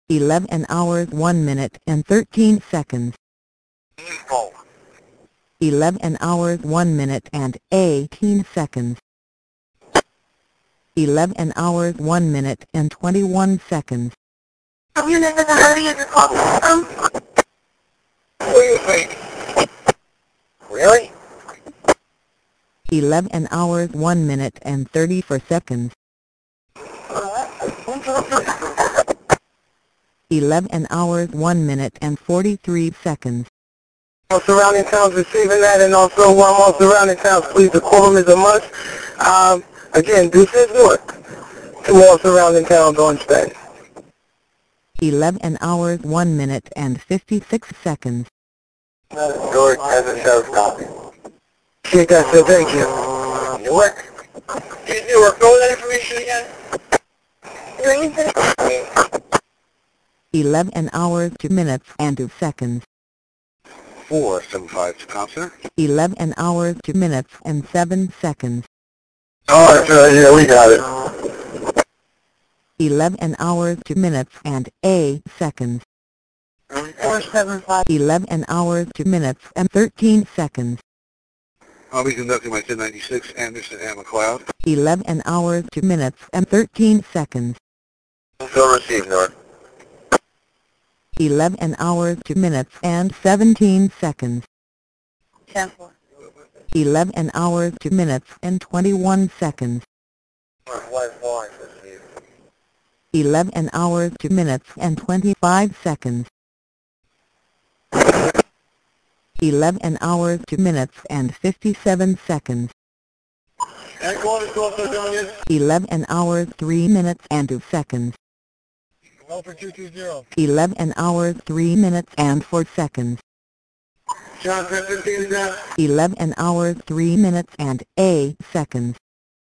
11 hours 1 minute and 13 seconds. Info. 11 hours 1 minute and 18 seconds. 11 hours 1 minute and 21 seconds. I'm in a hurry as possible. What do you think? Really? 11 hours 1 minute and 34 seconds. 11 hours 1 minute and 43 seconds. All surrounding towns receiving that, and also all surrounding towns, please, the quorum is a must. Again, this is Newark to all surrounding towns on Spen. 11 hours 1 minute and 56 seconds. Newark has a sheriff's copy. Okay, that's it, thank you. Newark? Hey, Newark, go with that information again? 11 hours 2 minutes and 2 seconds. 475 to Compton. 11 hours 2 minutes and 7 seconds. Oh, that's right, yeah, we got it. 11 hours 2 minutes and 8 seconds. 475. 11 hours 2 minutes and 13 seconds. I'll be conducting my 1096 Anderson and McLeod. 11 hours 2 minutes and 13 seconds. Still received, Newark. 11 hours 2 minutes and 17 seconds. 10-4. 11 hours 2 minutes and 21 seconds. 11 hours 2 minutes and 25 seconds. 11 hours 2 minutes and 57 seconds. 11 hours 3 minutes and 2 seconds. 11 hours 3 minutes and 4 seconds. 11 hours 3 minutes and 8 seconds.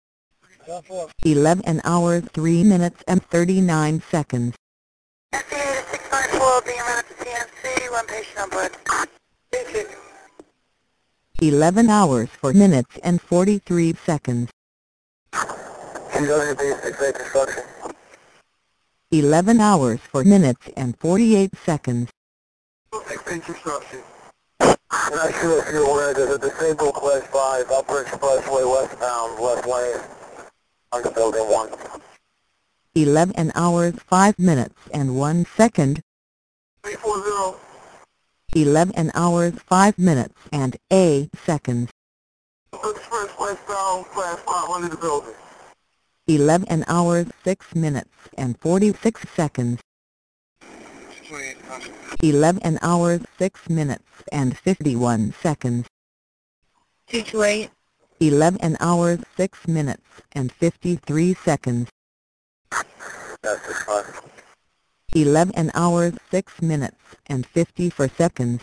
11 hours 3 minutes and 39 seconds. 694 will be a minute to TNC, one patient on board. 11 hours 4 minutes and 43 seconds. 11 hours 4 minutes and 48 seconds. I'm not sure if you're aware, there's a disabled Class 5 Upper Expressway westbound, left lane, under Building 1. 11 hours 5 minutes and 1 second. 340. 11 hours 5 minutes and 8 seconds. Express westbound, Class 5 under the building. 11 hours 6 minutes and 46 seconds. 11 hours 6 minutes and 51 seconds. 228. 11 hours 6 minutes and 53 seconds. That's the fun. 11 hours 6 minutes and 54 seconds.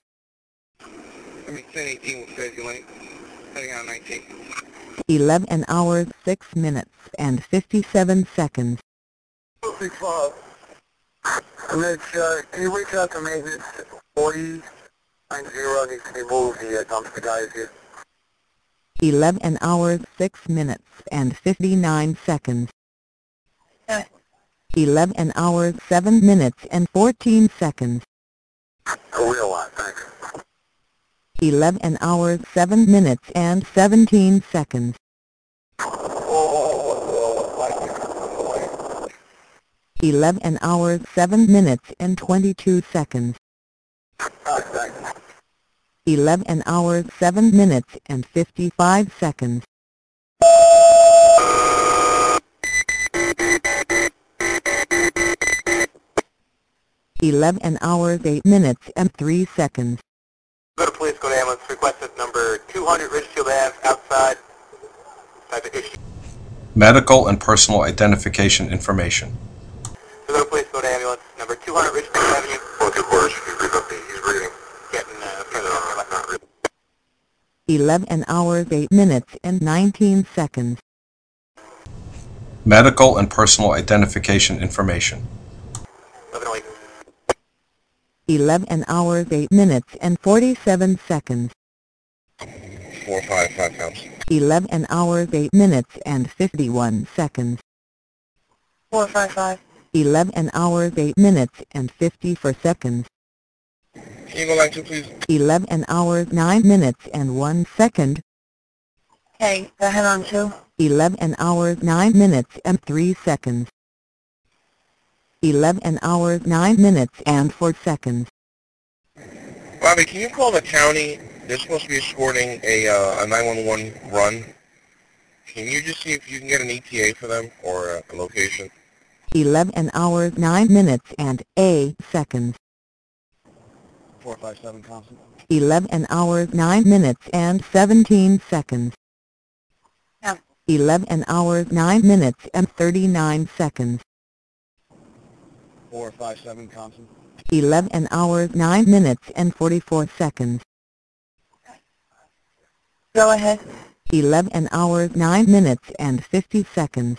1018 will schedule late. Heading on 19. 11 hours 6 minutes and 57 seconds. 265. Mitch, can you reach out to maintenance? 4090 needs to be moved. The dumpster guy is here. 11 hours 6 minutes and 59 seconds. 11 hours 7 minutes and 14 seconds. A real lot, thanks. 11 hours 7 minutes and 17 seconds. 11 hours 7 minutes and 22 seconds. 11 hours 7 minutes and 55 seconds. 11 hours 8 minutes and 3 seconds. Go to police, go to ambulance, request at number 200 Ridgefield Ave, outside, type of issue. Medical and personal identification information. So go to police, go to ambulance, number 200 Ridgefield Avenue. Both your orders, he's reading. Getting further on your left. 11 hours 8 minutes and 19 seconds. Medical and personal identification information. 1108. 11 hours 8 minutes and 47 seconds. 455 pounds. 11 hours 8 minutes and 51 seconds. 455. 11 hours 8 minutes and 54 seconds. Can you go line 2, please? 11 hours 9 minutes and 1 second. Okay, go ahead on 2. 11 hours 9 minutes and 3 seconds. 11 hours 9 minutes and 4 seconds. Bobby, can you call the county? They're supposed to be escorting a 911 run. Can you just see if you can get an ETA for them or a location? 11 hours 9 minutes and 8 seconds. 457 constant. 11 hours 9 minutes and 17 seconds. Yeah. 11 hours 9 minutes and 39 seconds. 457 constant. 11 hours 9 minutes and 44 seconds. Go ahead. 11 hours 9 minutes and 50 seconds.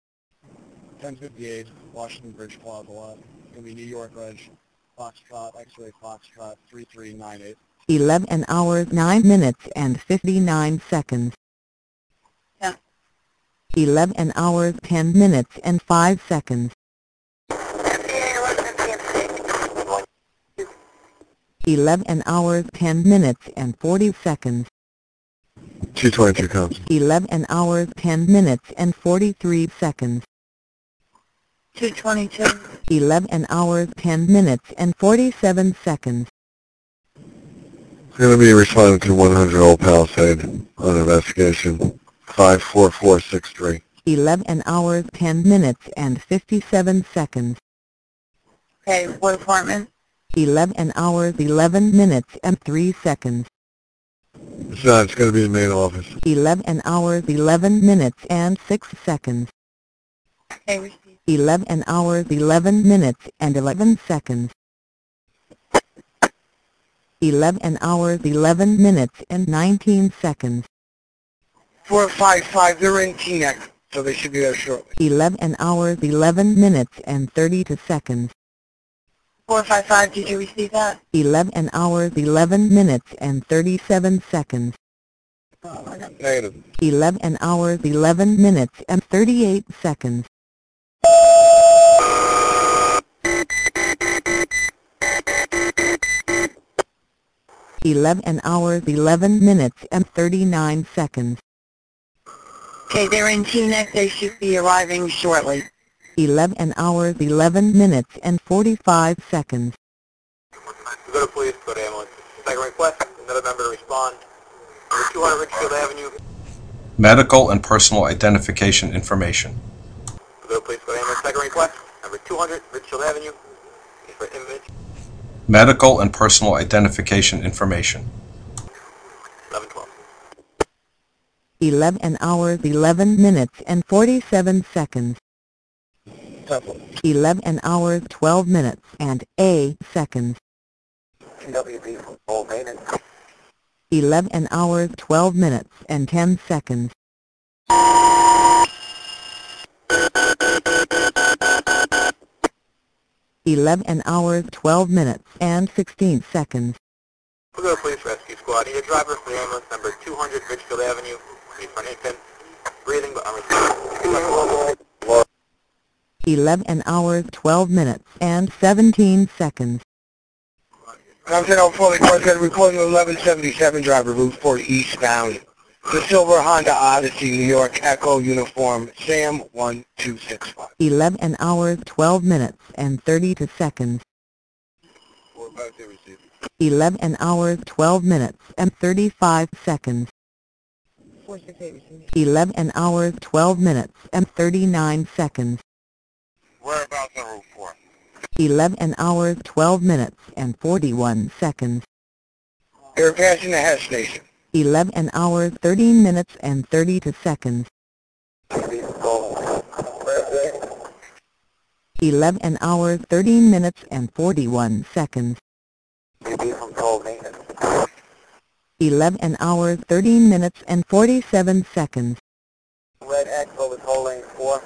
1058, Washington Bridge Plaza Lot. It's going to be New York Reg, Foxtrot, X-Ray Foxtrot, 3398. 11 hours 9 minutes and 59 seconds. Yeah. 11 hours 10 minutes and 5 seconds. 11 hours 10 minutes and 40 seconds. 222 constant. 11 hours 10 minutes and 43 seconds. 222. 11 hours 10 minutes and 47 seconds. It's going to be responding to 100 Old Palisade on investigation 54463. 11 hours 10 minutes and 57 seconds. Okay, what department? 11 hours 11 minutes and 3 seconds. It's not. It's going to be the main office. 11 hours 11 minutes and 6 seconds. Okay, received. 11 hours 11 minutes and 11 seconds. 11 hours 11 minutes and 19 seconds. 455, they're in Teaneck, so they should be there shortly. 11 hours 11 minutes and 32 seconds. 455, did you receive that? 11 hours 11 minutes and 37 seconds. Negative. 11 hours 11 minutes and 38 seconds. (11 hours 11 minutes and 39 seconds. Okay, they're in Teaneck. They should be arriving shortly. 11 hours 11 minutes and 45 seconds. Go to police, go to ambulance. Second request, another member to respond. Number 200 Richfield Avenue. Medical and personal identification information. Go to police, go to ambulance. Second request, number 200 Richfield Avenue. Case for image. Medical and personal identification information. 1112. 11 hours 11 minutes and 47 seconds. 11 hours 12 minutes and 8 seconds. WB from Old Maintenance. 11 hours 12 minutes and 10 seconds. (11 hours 12 minutes and 16 seconds. We'll go to Police Rescue Squad. Need a driver for the ambulance number 200 Richfield Avenue. Need for an infant. Breathing but unresponsive. 11 hours 12 minutes and 17 seconds. I'm saying on fully reporting 1177 driver, Route 4 eastbound. The silver Honda Odyssey, New York, Echo uniform, Sam 1265. 11 hours 12 minutes and 32 seconds. 11 hours 12 minutes and 35 seconds. 11 hours 12 minutes and 39 seconds. Whereabouts on Route 4? 11 hours 12 minutes and 41 seconds. They're passing the Hess station. 11 hours 13 minutes and 32 seconds. 11 hours 13 minutes and 41 seconds. WB from Old Maintenance. 11 hours 13 minutes and 47 seconds. Red X over toll lane 4.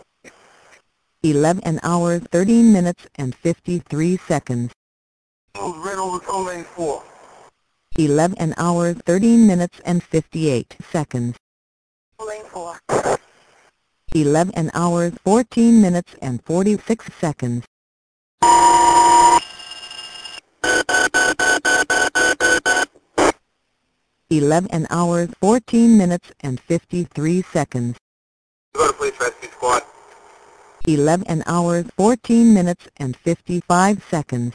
11 hours 13 minutes and 53 seconds. Red over toll lane 4. 11 hours 13 minutes and 58 seconds. Lane 4. 11 hours 14 minutes and 46 seconds. 11 hours 14 minutes and 53 seconds. Go to Police Rescue Squad. 11 hours 14 minutes and 55 seconds.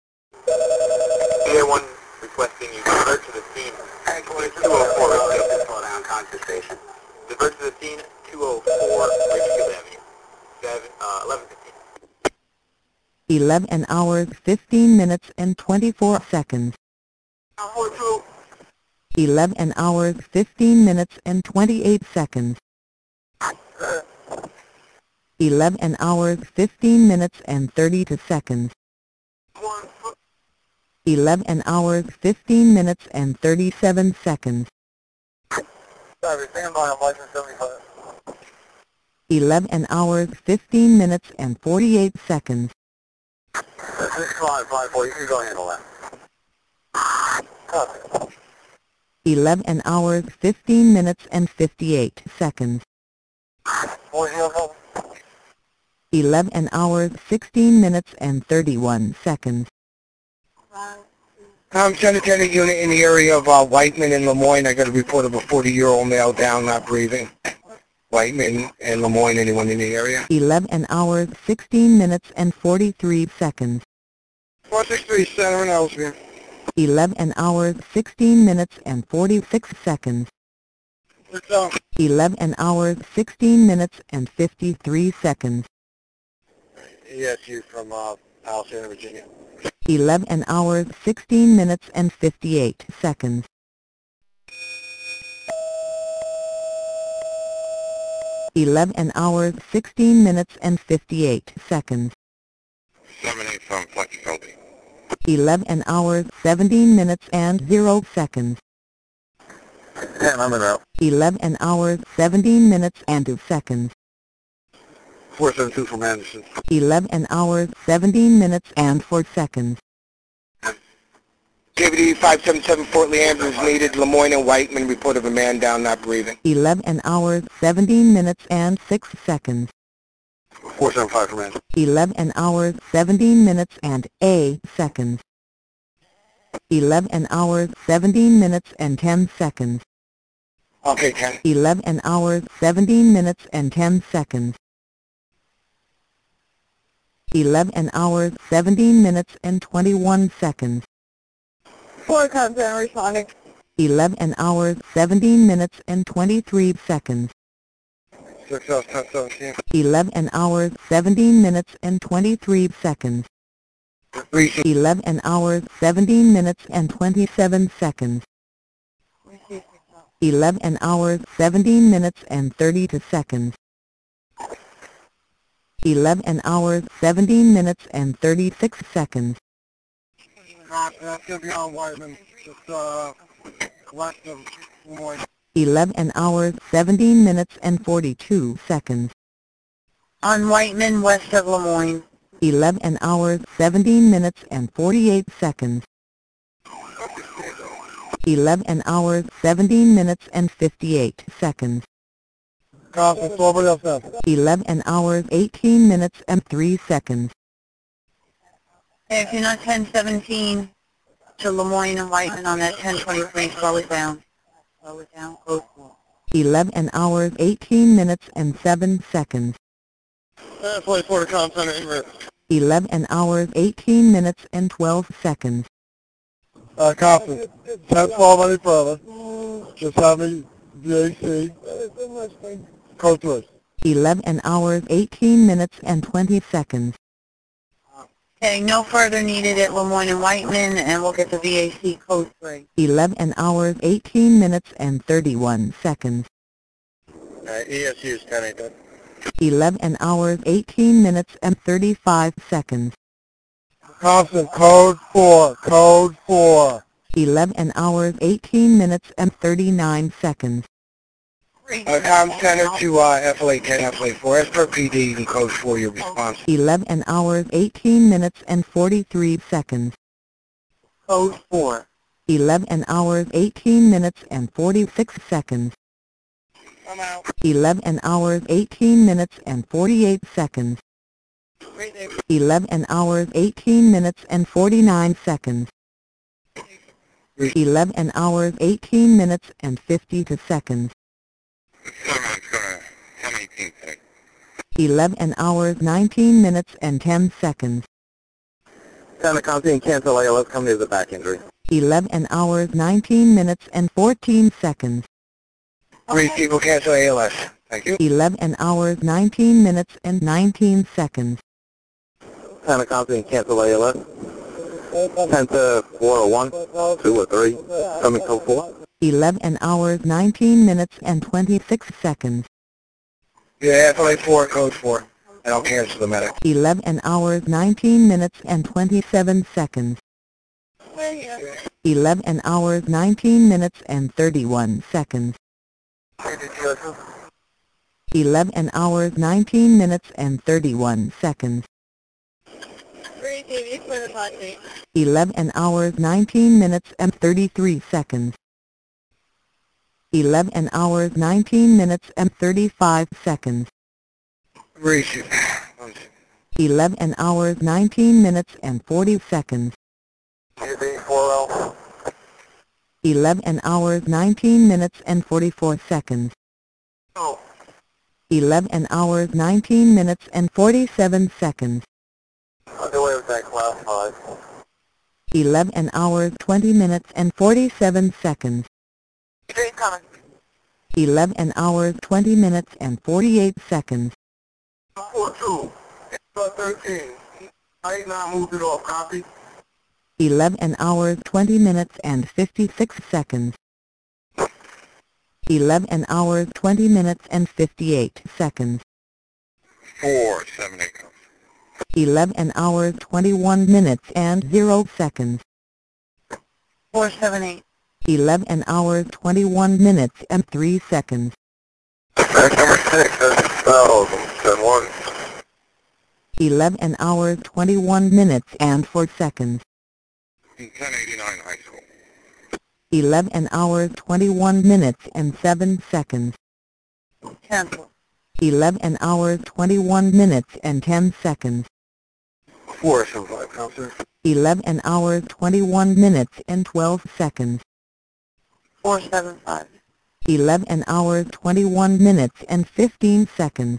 PA1 requesting you divert to the scene. 204 Ridgefield. Slow down, concentration. Divert to the scene, 204 Ridgefield Avenue. 11:15. 11 hours 15 minutes and 24 seconds. 11 hours 15 minutes and 28 seconds. 11 hours 15 minutes and 32 seconds. 11 hours 15 minutes and 37 seconds. Sorry, stand by, I'm license 75. 11 hours 15 minutes and 48 seconds. 6554, you can go handle that. Copy. 11 hours 15 minutes and 58 seconds. 11 hours 16 minutes and 31 seconds. Sanitary unit in the area of Whiteman and Lemoyne. I got a report of a 40-year-old male down, not breathing. Whiteman and Lemoyne, anyone in the area? 11 hours 16 minutes and 43 seconds. 463 Center in Ellesmere. 11 hours 16 minutes and 46 seconds. 11 hours 16 minutes and 53 seconds. ESU from Alexandria, Virginia. 11 hours 16 minutes and 58 seconds. 11 hours 16 minutes and 58 seconds. 78 from Flexibility. 11 hours 17 minutes and 0 seconds. 10, I'm in route. 11 hours 17 minutes and 2 seconds. 472 from Anderson. 11 hours 17 minutes and 4 seconds. KVD 577 Fort Leander is needed. Lemoyne and Whiteman report of a man down, not breathing. 11 hours 17 minutes and 6 seconds. 475 from Anderson. 11 hours 17 minutes and 8 seconds. 11 hours 17 minutes and 10 seconds. Okay, 10. 11 hours 17 minutes and 10 seconds. 11 hours 17 minutes and 21 seconds. 4 content responding. 11 hours 17 minutes and 23 seconds. 6 hours 1017. 11 hours 17 minutes and 23 seconds. 11 hours 17 minutes and 27 seconds. 11 hours 17 minutes and 32 seconds. 11 hours 17 minutes and 36 seconds. That's going to be on Whiteman. Just collective Lemoyne. 11 hours 17 minutes and 42 seconds. On Whiteman, west of Lemoyne. 11 hours 17 minutes and 48 seconds. 11 hours 17 minutes and 58 seconds. 11 hours 18 minutes and 3 seconds. Hey, if you're not 1017 to Lemoyne and Whiteman on that 1023, slow it down. Slow it down, close one. 11 hours 18 minutes and 7 seconds. 44 to Center in 11 hours 18 minutes and 12 seconds. Copy. 1012 any further. Just have me VAC. Code 3. 11 hours 18 minutes and 20 seconds. Okay, no further needed at Lemoyne and Whiteman, and we'll get the VAC code 3. 11 hours 18 minutes and 31 seconds. ESU is 10 8. 11 hours 18 minutes and 35 seconds. Constant, code 4, code 4. 11 hours 18 minutes and 39 seconds. Com Center to FLA 10, FLA 4. As per PD, you can code 4 your response. 11 hours 18 minutes and 43 seconds. Code 4. 11 hours 18 minutes and 46 seconds. I'm out. 11 hours 18 minutes and 48 seconds. Right there. 11 hours 18 minutes and 49 seconds. 11 hours 18 minutes and 52 seconds. 11 hours 19 minutes and 10 seconds. 10 to copy and cancel ALS, come to the back injury. 11 hours 19 minutes and 14 seconds. Receive will cancel ALS. Thank you. 11 hours 19 minutes and 19 seconds. 10 to copy and cancel ALS. 10 to 401, 2 or 3, coming code 4. 11 hours 19 minutes and 26 seconds. Yeah, FLA 4, code 4. And I'll cancel the medic. 11 hours 19 minutes and 27 seconds. 11 hours 19 minutes and 31 seconds. 11 hours 19 minutes and 31 seconds. 11 hours 19 minutes and 33 seconds. 11 hours 19 minutes and 35 seconds. Receive. 11 hours 19 minutes and 40 seconds. 11 hours 19 minutes and 44 seconds. 11 hours 19 minutes and 47 seconds. Underway with that class 5. 11 hours 20 minutes and 47 seconds. 11 hours 20 minutes and 48 seconds. 4-2. 13. I ain't not moved it off. Copy. 11 hours 20 minutes and 56 seconds. 11 hours 20 minutes and 58 seconds. 478. 11 hours 21 minutes and 0 seconds. 478. 11 hours 21 minutes and 3 seconds. Back number 6, that's 10-1. 11 hours 21 minutes and 4 seconds. 1089 high school. 11 hours 21 minutes and 7 seconds. Cancel. 11 hours 21 minutes and 10 seconds. 475, counselor. 11 hours 21 minutes and 12 seconds. 475. 11 hours 21 minutes and 15 seconds.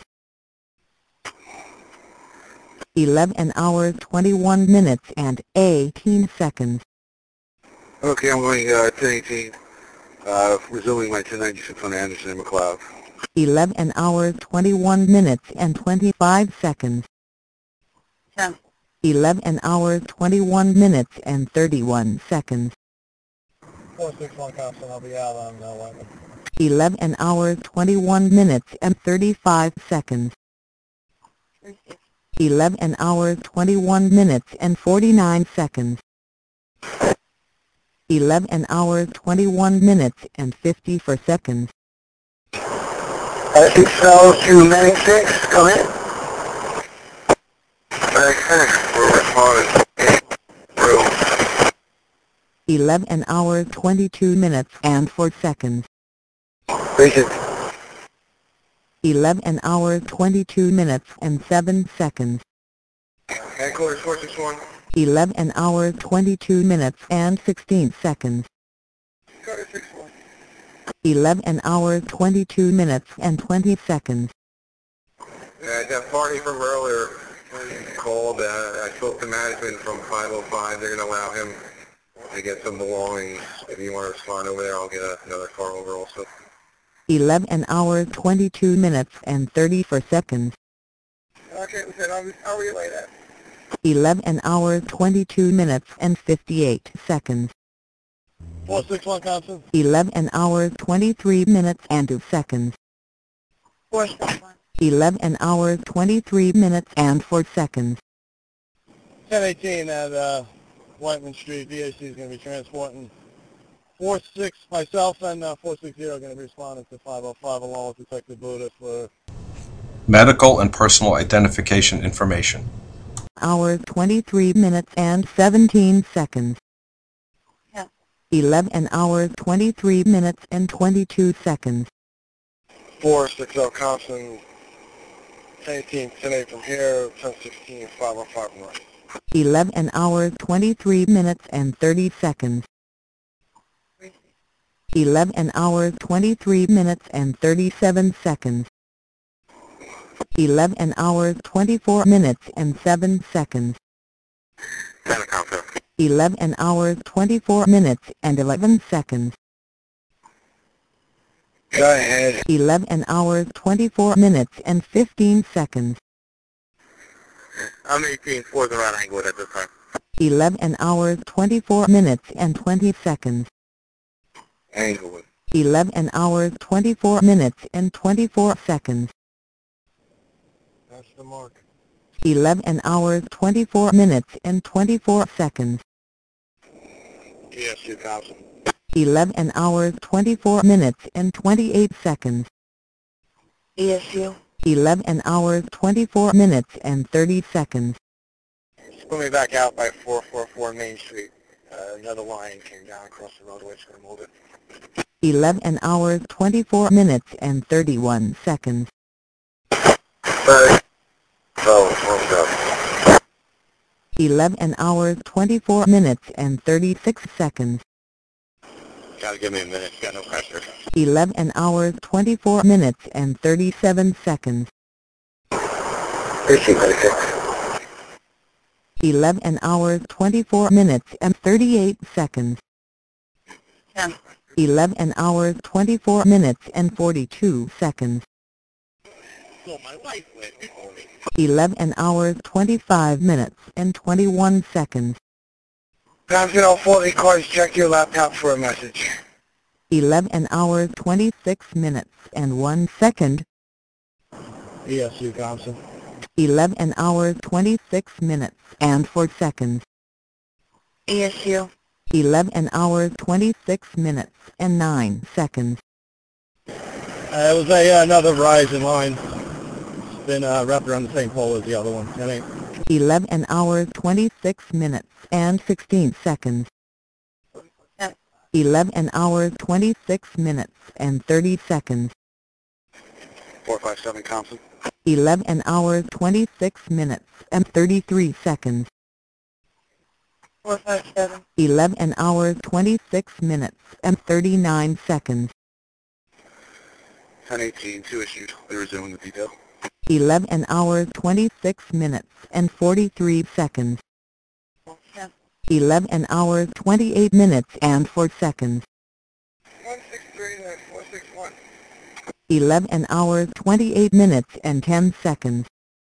11 hours 21 minutes and 18 seconds. Okay, I'm going 1018. Resuming my 1096 on Anderson and McLeod. 11 hours 21 minutes and 25 seconds. Cancel. 11 hours 21 minutes and 31 seconds. 461, counselor. I'll be out on 11. 11 hours 21 minutes and 35 seconds. 11 hours 21 minutes and 49 seconds. 11 hours 21 minutes and 54 seconds. 6 fellows to Medic 6, come in. Medic 6, we're responding. 11 hours 22 minutes and 4 seconds. Patient. 11 hours 22 minutes and 7 seconds. Headquarters 461. 11 hours 22 minutes and 16 seconds. Carter 61. 11 hours 22 minutes and 20 seconds. That party from earlier called. I spoke to management from 505. They're going to allow him to get some belongings. If you want to respond over there, I'll get another car over also. 11 hours 22 minutes and 34 seconds. Okay, I'll relay that. 11 hours 22 minutes and 58 seconds. 461, Thompson. 11 hours 23 minutes and 2 seconds. 461. 11 hours 23 minutes and 4 seconds. 1018 at Whiteman Street. VAC is going to be transporting 46, myself and 460 are going to be responding to 505 along with Detective Buddha for Medical and personal identification information. Hours 23 minutes and 17 seconds. Yeah. 11 hours 23 minutes and 22 seconds. 460 Compson, 1018, 10-8 from here, 1016, 505 from right. 11 hours 23 minutes and 30 seconds. 11 hours 23 minutes and 37 seconds. 11 hours 24 minutes and 7 seconds. 11 hours 24 minutes and 11 seconds. Go ahead. 11 hours 24 minutes and 15 seconds. I'm 18, 4's the right angle at this time. 11 hours 24 minutes and 20 seconds. Angle. 11 hours 24 minutes and 24 seconds. That's the mark. 11 hours 24 minutes and 24 seconds. ESU Compson. 11 hours 24 minutes and 28 seconds. ESU. 11 hours 24 minutes and 30 seconds. Put me back out by 444 Main Street. Another line came down across the roadway, it's going to move it. 11 hours 24 minutes and 31 seconds. 11 hours 24 minutes and 36 seconds. Gotta give me a minute, got no pressure. 11 hours 24 minutes and 37 seconds. 11 hours 24 minutes and 38 seconds. 10. 11 hours 24 minutes and 42 seconds. So my life went for me. 11 hours 25 minutes and 21 seconds. Compson 040 cars, check your laptop for a message. 11 hours 26 minutes and 1 second. ESU Compson. 11 hours 26 minutes and 4 seconds. ESU. 11 hours 26 minutes and 9 seconds. It was another Verizon line. It's been wrapped around the same pole as the other one. 10-8. 11 hours 26 minutes and 16 seconds. 11 hours 26 minutes and 30 seconds. 457 Compson. 11 hours 26 minutes and 33 seconds. 457. 11 hours 26 minutes and 39 seconds. 1018, 2 issued. They're resuming the detail. 11 hours 26 minutes and 43 seconds. 11 hours 28 minutes and 4 seconds. 163 and 461. 11 hours 28 minutes and 10 seconds.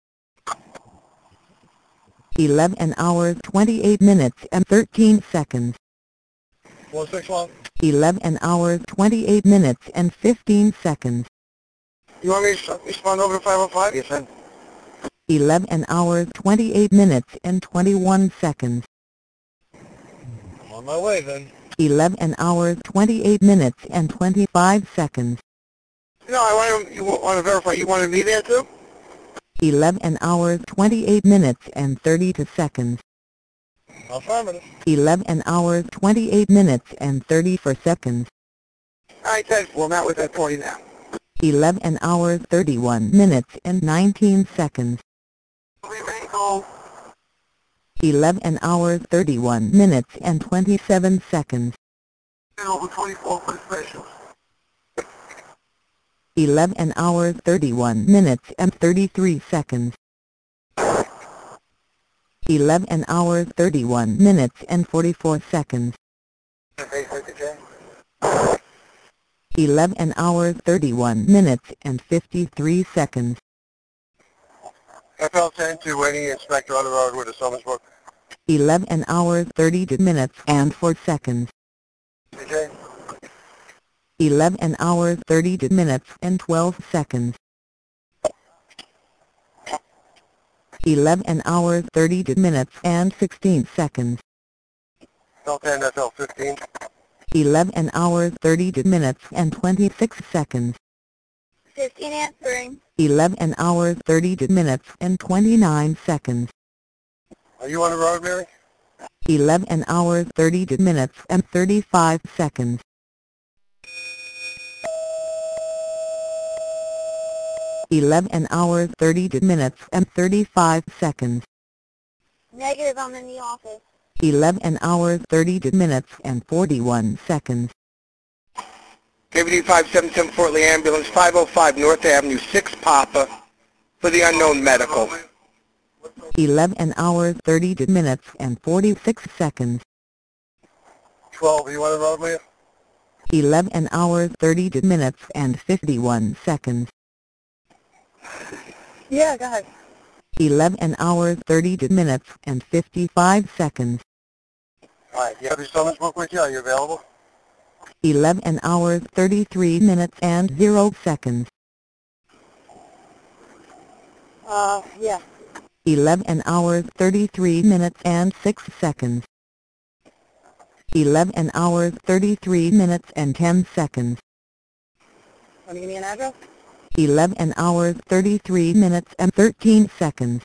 11 hours 28 minutes and 13 seconds. 461. 11 hours 28 minutes and 15 seconds. You want me to respond over to 505? Yes, sir. 11 hours 28 minutes and 21 seconds. I'm on my way then. 11 hours 28 minutes and 25 seconds. No, you want to verify. You wanted me there too? 11 hours 28 minutes and 32 seconds. Affirmative. 11 hours 28 minutes and 34 seconds. Alright, 10-4. I'm out with that party now. 11 hours 31 minutes and 19 seconds. 11 hours 31 minutes and 27 seconds. Over 24 for the specials. 11 hours 31 minutes and 33 seconds. 11 hours 31 minutes and 44 seconds. 11 hours 31 minutes and 53 seconds. FL10 to waiting inspector on the road with a summons book. 11 hours 32 minutes and 4 seconds. DJ. 11 hours 32 minutes and 12 seconds. 11 hours 32 minutes and 16 seconds. FL10, FL15. 11 hours 32 minutes and 26 seconds. 15 answering. 11 hours 32 minutes and 29 seconds. Are you on the road, Mary? 11 hours 32 minutes and 35 seconds. 11 hours 30 minutes and 35 seconds. Negative, I'm in the office. 11 hours 30 minutes and 41 seconds. KVD 5710 Fort Lee Ambulance, 505 North Avenue, 6 Papa, for the unknown medical. 11 hours 30 minutes and 46 seconds. 12, you want to road me? 11 hours 30 minutes and 51 seconds. Yeah, go ahead. 11 hours 30 minutes and 55 seconds. Alright, you have your summons book with you? Are you available? 11 hours 33 minutes and 0 seconds. Yeah. 11 hours 33 minutes and 6 seconds. 11 hours 33 minutes and 10 seconds. Want to give me an address? 11 hours 33 minutes and 13 seconds.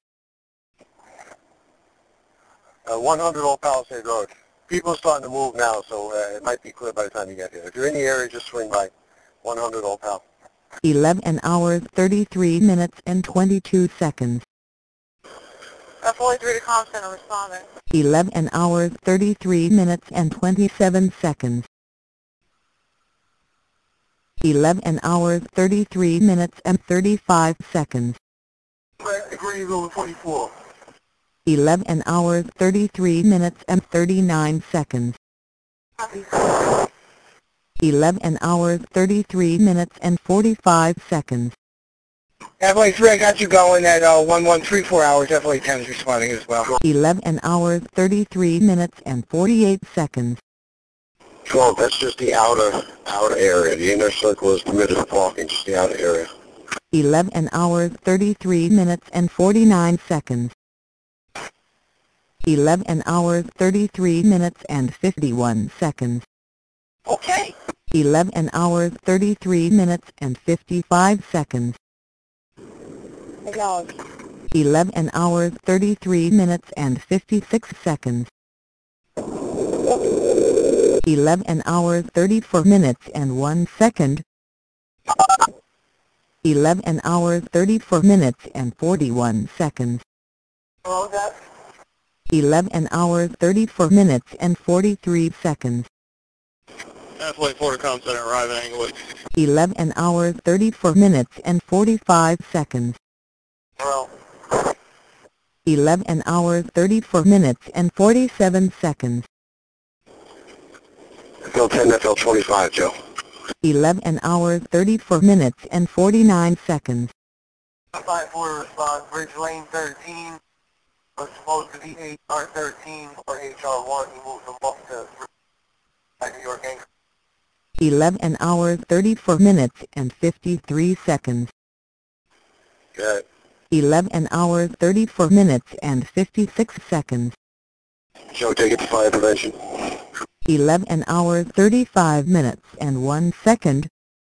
100 Old Palisade Road. People are starting to move now, so it might be clear by the time you get here. If you're in the area, just swing by 100 Old Pal. 11 hours 33 minutes and 22 seconds. F43 to Comm Center, responding. 11 hours 33 minutes and 27 seconds. 11 hours 33 minutes and 35 seconds. Agree, over 44. 11 hours 33 minutes and 39 seconds. 11 hours 33 minutes and 45 seconds. FLA3, I got you going at 1134 hours. FLA10 is responding as well. 11 hours 33 minutes and 48 seconds. 12, that's just the outer area. The inner circle is permitted for parking, just the outer area. 11 hours 33 minutes and 49 seconds. 11 hours 33 minutes and 51 seconds. Okay. 11 hours 33 minutes and 55 seconds. Acknowledge. 11 hours 33 minutes and 56 seconds. 11 hours 34 minutes and 1 second. 11 hours 34 minutes and 41 seconds. What was that? 11 hours 34 minutes and 43 seconds. FLA4 to Comm Center, arrive at Englewood. 11 hours 34 minutes and 45 seconds. Well, 11 hours 34 minutes and 47 seconds. FL10, FL25, Joe. 11 hours 34 minutes and 49 seconds. 5-4 respond, Bridge Lane 13. Was supposed to be HR13 or HR1. He moved them up to New York Anchor. 11 hours 34 minutes and 53 seconds. Got it. 11 hours 34 minutes and 56 seconds. Joe, take it to fire prevention. 11 hours 35 minutes and 1 second.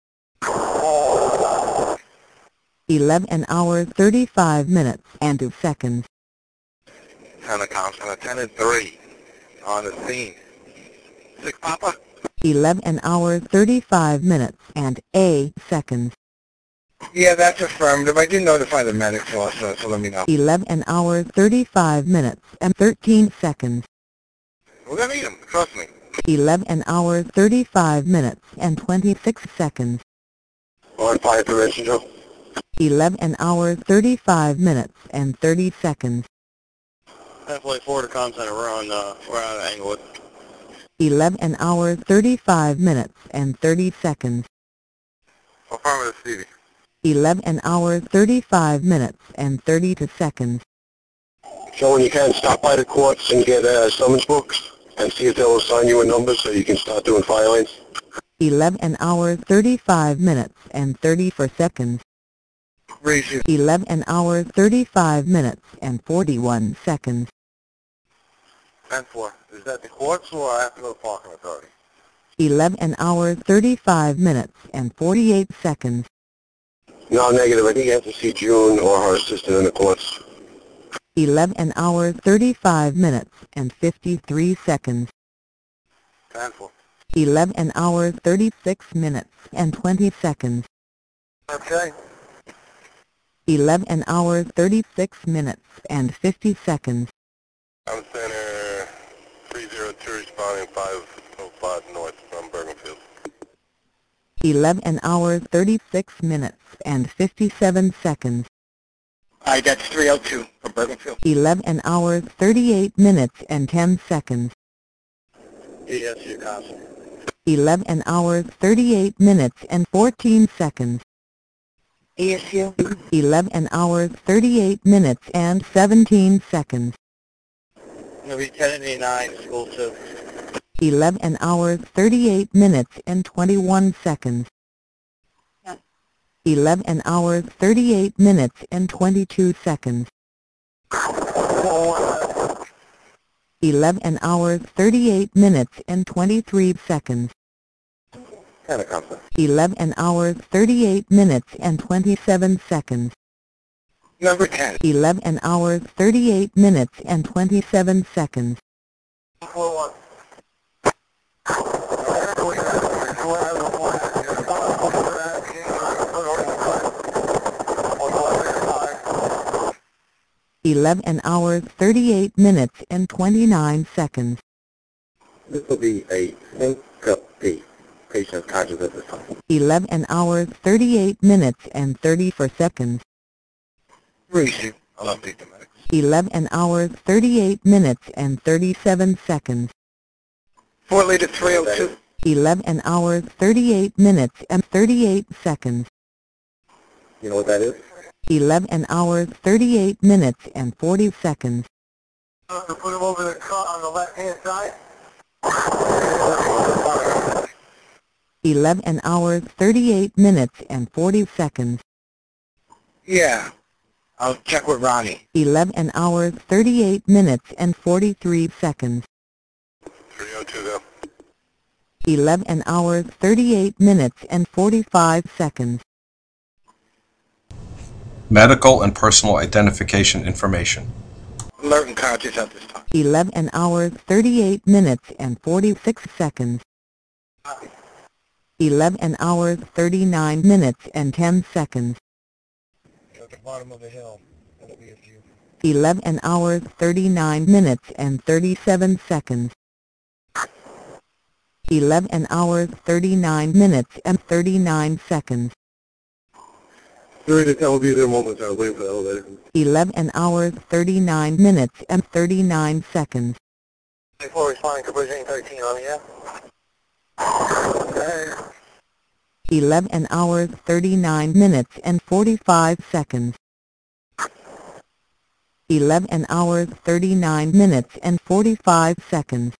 11 hours 35 minutes and 2 seconds. 10 to Comm Center, 10 and 3 on the scene. 6 Papa. 11 hours 35 minutes and 8 seconds. Yeah, that's affirmative. I did notify the medics also, so let me know. 11 hours 35 minutes and 13 seconds. We're going to need him, trust me. 11 hours 35 minutes and 26 seconds. On fire prevention, Joe. 11 hours 35 minutes and 30 seconds. FLA4 to Comm Center, we're out of Englewood. 11 hours 35 minutes and 30 seconds. Affirmative, Stevie. 11 hours 35 minutes and 32 seconds. Joe, when you can, stop by the courts and get summons books and see if they'll assign you a number so you can start doing filings. 11 hours 35 minutes and 34 seconds. Reason. 11 hours 35 minutes and 41 seconds. 10-4. Is that the courts or after the parking authority? 11 hours 35 minutes and 48 seconds. No, negative. I think you have to see June or her assistant in the courts. 11 hours 35 minutes and 53 seconds. 10-4. 11 hours 36 minutes and 20 seconds. Okay. 11 hours 36 minutes and 50 seconds. I'm center 302 responding 505 north from Bergenfield. 11 hours 36 minutes and 57 seconds. Alright, that's 302 from Bergenfield. 11 hours 38 minutes and 10 seconds. ESU constant. 11 hours 38 minutes and 14 seconds. ESU. 11 hours 38 minutes and 17 seconds. Gonna be 1089, school 2. 11 hours 38 minutes and 21 seconds. 11 hours 38 minutes and 22 seconds. 11 hours 38 minutes and 23 seconds. Kind of constant. 11 hours 38 minutes and 27 seconds. Number 10. 11 hours 38 minutes and 27 seconds. 4-1. 11 hours 38 minutes and 29 seconds. This will be a syncope. Patient is conscious at this time. 11 hours 38 minutes and 34 seconds. Reason. I'll update the medics. 11 hours 38 minutes and 37 seconds. Fort Lee to 302. 11 hours 38 minutes and 38 seconds. You know what that is? 11 hours 38 minutes and 40 seconds. Put him over the car on the left-hand side. 11 hours 38 minutes and 40 seconds. Yeah. I'll check with Ronnie. 11 hours 38 minutes and 43 seconds. 302 though. 11 hours 38 minutes and 45 seconds. Medical and personal identification information. Alert and conscious at this time. 11 hours 38 minutes and 46 seconds. 11 hours 39 minutes and 10 seconds. At the bottom of the hill. That'll be a few. 11 hours 39 minutes and 37 seconds. 11 hours 39 minutes and 39 seconds. 3 to 10 will be there moments. I was waiting for the elevator. 11 hours 39 minutes and 39 seconds. 24 responding to Bridge 13 on the air. 11 hours 39 minutes and 45 seconds. 11 hours 39 minutes and 45 seconds.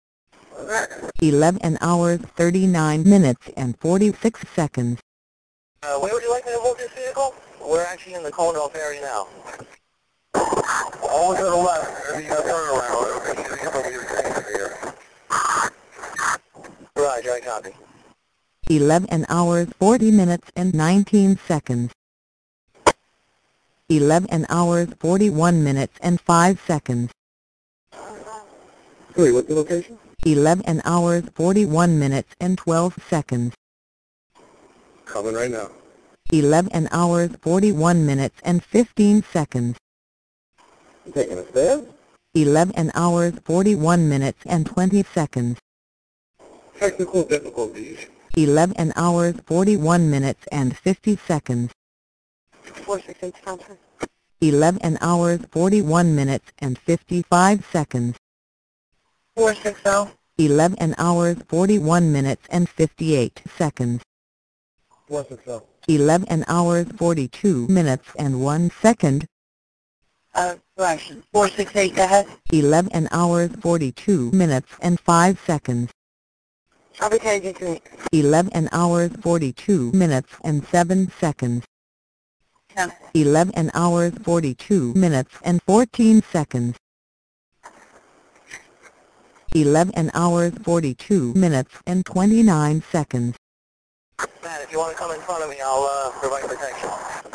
11 hours 39 minutes and 46 seconds. Where would you like me to move this vehicle? We're actually in the Conedorf area now. Always to the left. If you got turn around. Roger, I copy. 11 hours 40 minutes and 19 seconds. 11 hours 41 minutes and 5 seconds. Wait, what's the location? 11 hours 41 minutes and 12 seconds. Coming right now. 11 hours 41 minutes and 15 seconds. You taking us there? 11 hours 41 minutes and 20 seconds. Technical difficulties. 11 hours 41 minutes and 50 seconds. 468 transfer. 11 hours 41 minutes and 55 seconds. 460. 11 hours 41 minutes and 58 seconds. 460. 11 hours 42 minutes and 1 second. Correction. 468, go ahead. 11 hours 42 minutes and 5 seconds. I'll be taking to 11 hours 42 minutes and 7 seconds. 10. 11 hours 42 minutes and 14 seconds. 11 hours 42 minutes and 29 seconds. Matt, if you want to come in front of me, I'll provide protection.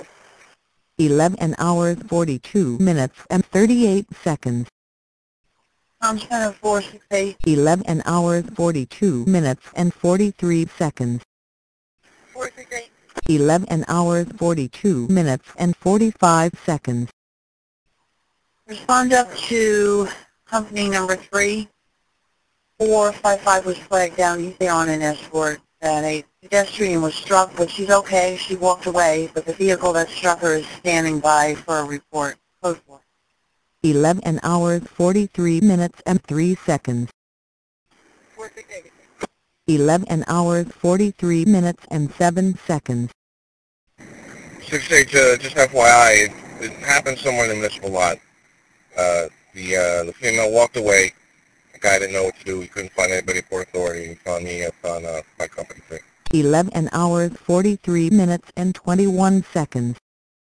11 hours 42 minutes and 38 seconds. I'm center 468. 11 hours 42 minutes and 43 seconds. 468. 11 hours 42 minutes and 45 seconds. Respond up to company number 3. 455 was flagged down. He's there on an escort. And a pedestrian was struck, but she's okay. She walked away, but the vehicle that struck her is standing by for a report. Code 4. 11 hours 43 minutes and 3 seconds. 11 hours 43 minutes and 7 seconds. 6H, just FYI, it happened somewhere in the municipal lot. The female walked away. The guy didn't know what to do. He couldn't find anybody at Port Authority. He found me on my company thing. 11 hours 43 minutes and 21 seconds.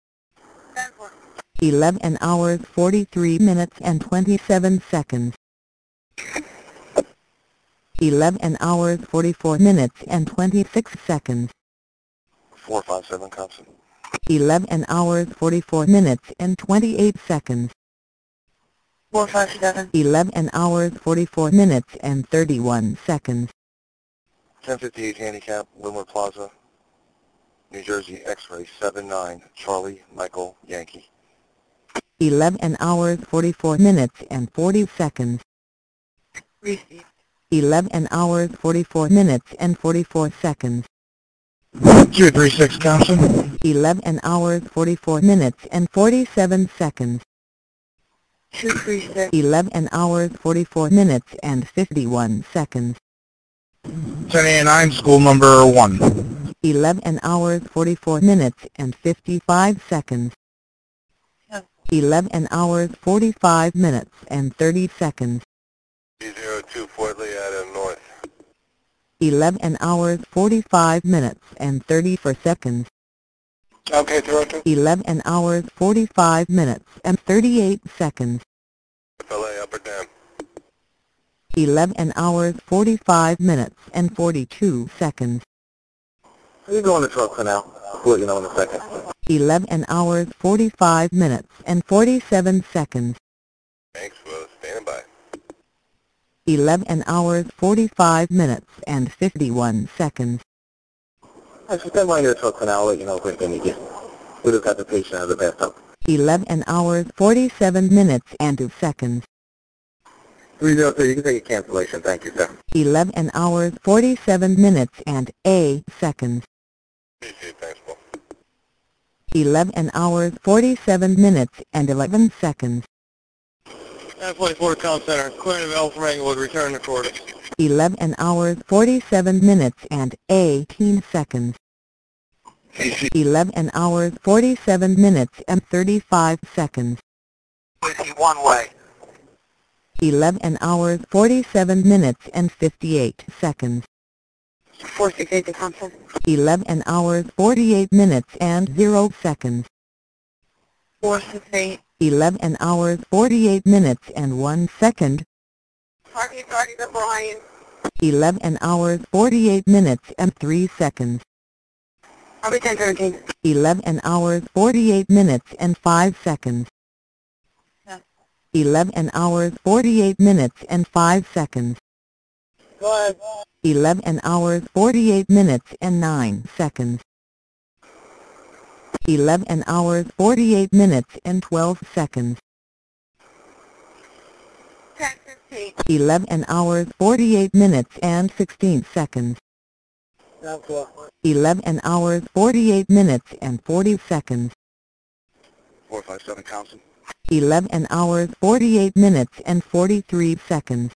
11 hours 43 minutes and 27 seconds. 11 hours 44 minutes and 26 seconds. 457 Compton. 11 hours 44 minutes and 28 seconds. 457. 11 hours 44 minutes and 31 seconds. 1058 Handicap, Wilmer Plaza, New Jersey, X-ray 79, Charlie Michael Yankee. 11 hours 44 minutes and 40 seconds. Received. 11 hours 44 minutes and 44 seconds. 236 Compton. 11 hours 44 minutes and 47 seconds. 236. 11 hours 44 minutes and 51 seconds. 1089, school number 1. 11 hours 44 minutes and 55 seconds. 11 hours 45 minutes and 30 seconds. 02 Fort Lee Adam North. 11 hours 45 minutes and 34 seconds. Okay, 02. 11 hours 45 minutes and 38 seconds. FLA Upper Dam. 11 hours 45 minutes and 42 seconds. You go on the truck for now. I'll let you know in a second. 11 hours 45 minutes and 47 seconds. Thanks for standing by. 11 hours 45 minutes and 51 seconds. I should stand by your truck for now. I'll let you know if we need you. We just got the patient out of the bathtub. 11 hours 47 minutes and 2 seconds. 302, you can take a cancellation. Thank you, sir. 11 hours 47 minutes and 8 seconds. Appreciate it. Thanks, Paul. 11 hours 47 minutes and 11 seconds. 1044 Town Center. Clearing of Elf Ringwood. Return recorded. 11 hours 47 minutes and 18 seconds. 11 hours 47 minutes and 35 seconds. One way. 11 hours 47 minutes and 58 seconds. 468 to Compton. 11 hours 48 minutes and 0 seconds. 468. 11 hours 48 minutes and 1 second. Parking to Brian. 11 hours 48 minutes and 3 seconds. Probably 1017. 11 hours 48 minutes and 5 seconds. 11 hours 48 minutes and 5 seconds. Go ahead. 11 hours 48 minutes and 9 seconds. 11 hours 48 minutes and 12 seconds. 1015. 11 hours 48 minutes and 16 seconds. 11 hours 48 minutes and 40 seconds. 457 Compton. 11 hours 48 minutes and 43 seconds.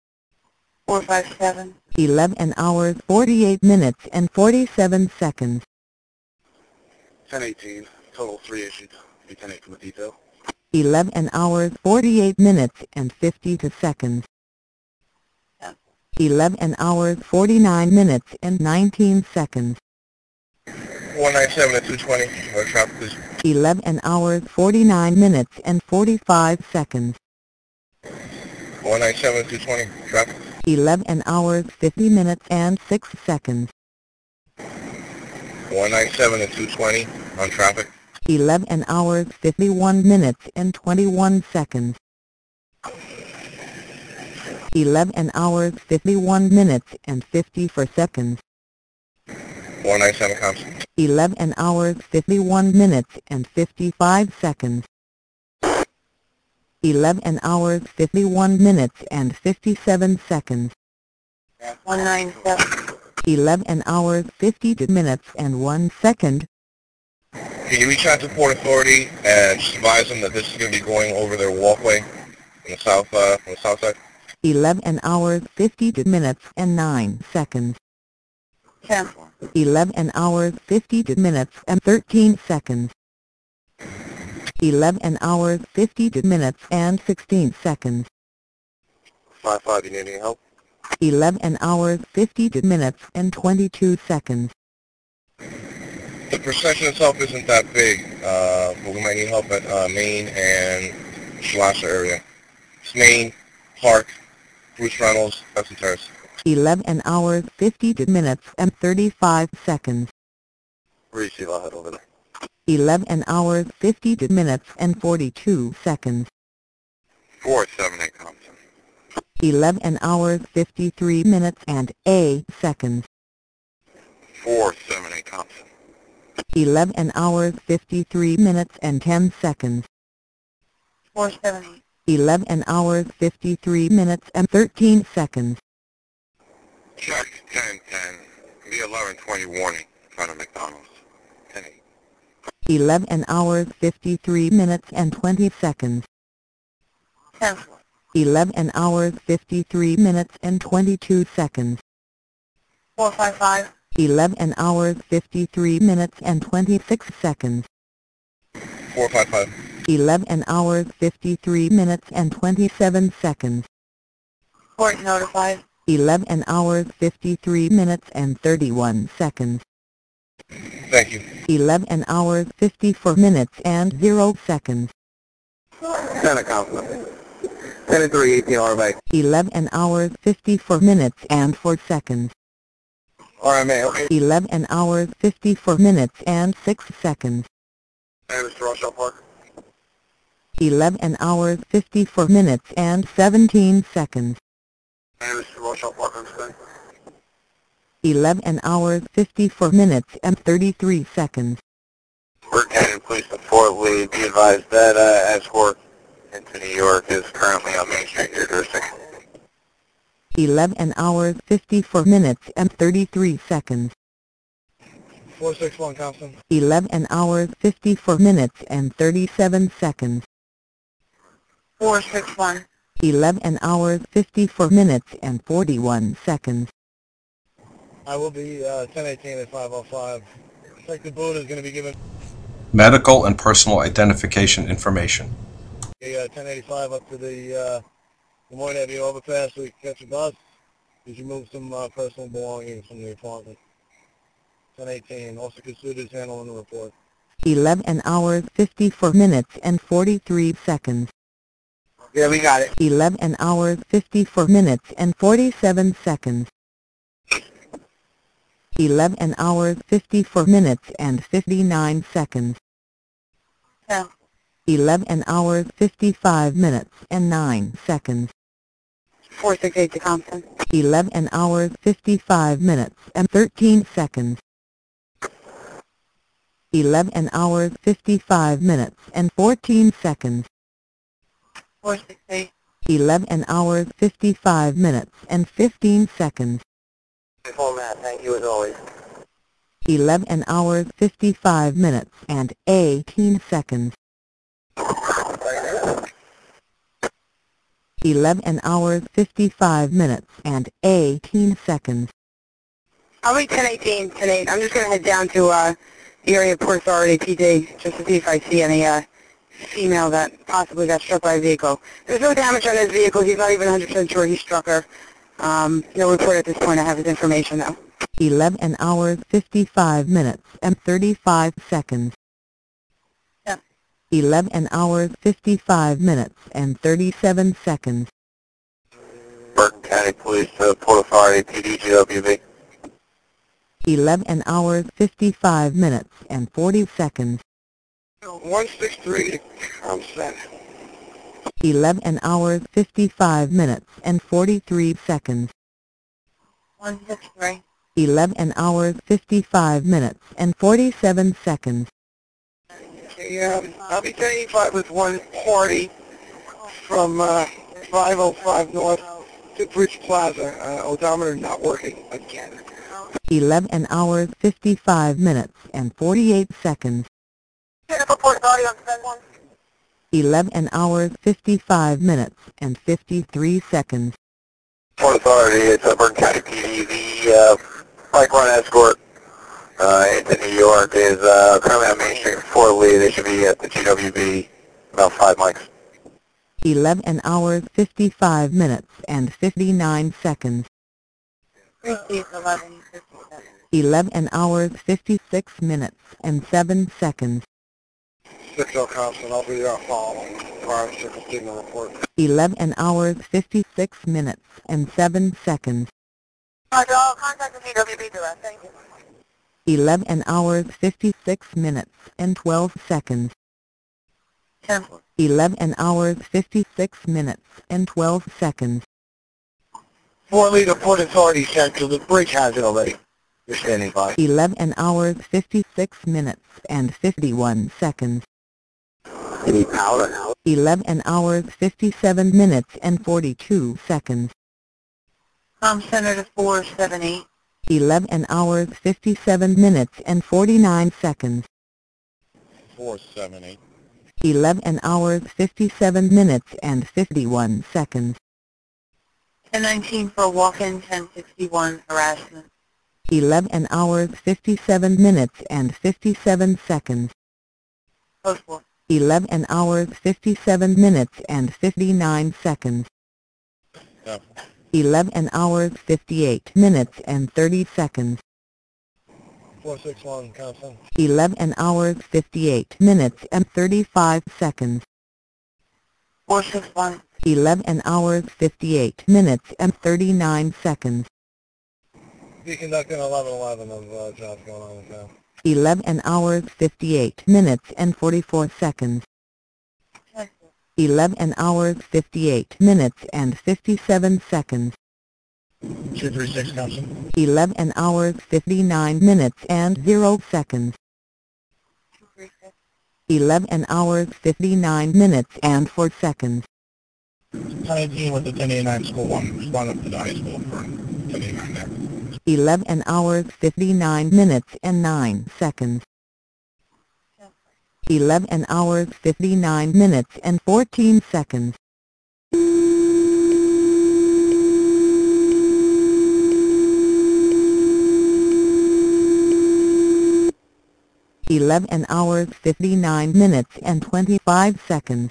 457. 11 hours 48 minutes and 47 seconds. 1018, total 3 issued. Be 10-8 from the detail. 11 hours 48 minutes and 52 seconds. 11 hours 49 minutes and 19 seconds. 197 at 220, traffic please. 11 hours 49 minutes and 45 seconds. 197 at 220, traffic. 11 hours 50 minutes and 6 seconds. 197 at 220, on traffic. 11 hours 51 minutes and 21 seconds. 11 hours 51 minutes and 54 seconds. 197 Compton. 11 hours 51 minutes and 55 seconds. 11 hours 51 minutes and 57 seconds. 197. 11 hours 52 minutes and 1 second. Can you reach out to Port Authority and just advise them that this is going to be going over their walkway on the south side? 11 hours 52 minutes and 9 seconds. 10. 11 hours 52 minutes and 13 seconds. 11 hours 52 minutes and 16 seconds. 5-5, you need any help? 11 hours 52 minutes and 22 seconds. The procession itself isn't that big, but we might need help at Main and Schlosser area. It's Main, Park, Bruce Reynolds, Hudson Terrace. 11 hours 52 minutes and 35 seconds. Receive, I'll head over there. 11 hours 52 minutes and 42 seconds. 478 Compton. 11 hours 53 minutes and 8 seconds. 478 Compton. 11 hours 53 minutes and 10 seconds. 478. 11 hours 53 minutes and 13 seconds. Check 1010. The 1120 warning. Front of McDonald's. 10-8. 11 hours 53 minutes and 20 seconds. 10. 11 hours 53 minutes and 22 seconds. 455. 11 hours 53 minutes and 26 seconds. 455. 11 hours 53 minutes and 27 seconds. Port notified. 11 hours 53 minutes and 31 seconds. Thank you. 11 hours 54 minutes and 0 seconds. 10 Compton. 10-3, 18 RMA. 11 hours 54 minutes and 4 seconds. RMA, okay. 11 hours 54 minutes and 6 seconds. And Mr. Rothschild Park. 11 hours 54 minutes and 17 seconds. And Mr. Rothschild Park, understand? 11 hours 54 minutes and 33 seconds. Burke Canyon Police to Fort Lee. Be advised that escort into New York is currently on Main Street, New Jersey. 11 hours 54 minutes and 33 seconds. 461 Compton. 11 hours 54 minutes and 37 seconds. 461. 11 hours 54 minutes and 41 seconds. I will be 1018 at 505. Detective Buddha is going to be given Medical and personal identification information. a 1085 up to the Des Moines Avenue overpass so we can catch a bus. Did you move some personal belongings from the apartment? 1018. Officer Kasuda is handling the report. 11 hours 54 minutes and 43 seconds. Yeah, we got it. 11 hours 54 minutes and 47 seconds. 11 hours 54 minutes and 59 seconds. 10. 11 hours 55 minutes and 9 seconds. 468 to Compton. 11 hours 55 minutes and 13 seconds. 11 hours 55 minutes and 14 seconds. 468. 11 hours 55 minutes and 15 seconds. Format, thank you as always. 11 hours 55 minutes and 18 seconds. 11 hours 55 minutes and 18 seconds. I'll be 1018 tonight. I'm just going to head down to the area Port Authority, PJ, just to see if I see any female that possibly got struck by a vehicle. There's no damage on his vehicle. He's not even 100% sure he struck her. No report at this point. I have his information, though. 11 hours 55 minutes and 35 seconds. Yeah. 11 hours 55 minutes and 37 seconds. Burke County Police to Port Authority, PDGWB. 11 hours 55 minutes and 40 seconds. 163, I'm set. 11 hours 55 minutes and 43 seconds. 163. 11 hours 55 minutes and 47 seconds. Yeah, I'll be 1085 with one party from 505 North to Bridge Plaza. Odometer not working again. 11 hours 55 minutes and 48 seconds. Report audio on 7-1. 11 hours 55 minutes and 53 seconds. Port Authority, it's Bergen County PD. The bike run escort into New York is currently on Main Street for Lee. They should be at the GWB about 5 mics. 11 hours 55 minutes and 59 seconds. Received 11:57. 11 hours 56 minutes and 7 seconds. 6-0 Compton, I'll be following. Prior circle signal report. 11 hours 56 minutes and 7 seconds. Roger, I'll contact the GWB direct. Thank you. 11 hours 56 minutes and 12 seconds. 10. 11 hours 56 minutes and 12 seconds. 4 leader Port Authority Central. The bridge has it already. You're standing by. 11 hours 56 minutes and 51 seconds. Any power now? 11 hours 57 minutes and 42 seconds. Center to 478. 11 hours 57 minutes and 49 seconds. 478. 11 hours 57 minutes and 51 seconds. 1019 for walk-in, 1061 harassment. 11 hours 57 minutes and 57 seconds. Post 4. 11 hours 57 minutes and 59 seconds. Yeah. 11 hours 58 minutes and 30 seconds. 461 Compton. 11 hours 58 minutes and 35 seconds. 461. 11 hours 58 minutes and 39 seconds. Be conducting 1111 of jobs going on in town. 11 hours 58 minutes and 44 seconds. 11 hours 58 minutes and 57 seconds. 236 Compton. 11 hours 59 minutes and 0 seconds. 11 hours 59 minutes and 4 seconds. 1018 with the 1089 school 1. Respond up to the high school for 1089 there. 11 hours 59 minutes and 9 seconds. 11 hours 59 minutes and 14 seconds. 11 hours 59 minutes and 25 seconds.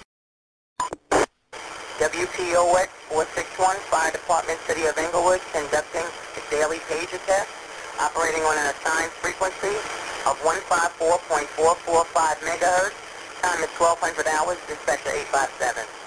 WPOX 461, Fire Department, City of Inglewood, conducting a daily pager test, operating on an assigned frequency of 154.445 megahertz. Time is 1200 hours, dispatcher 857.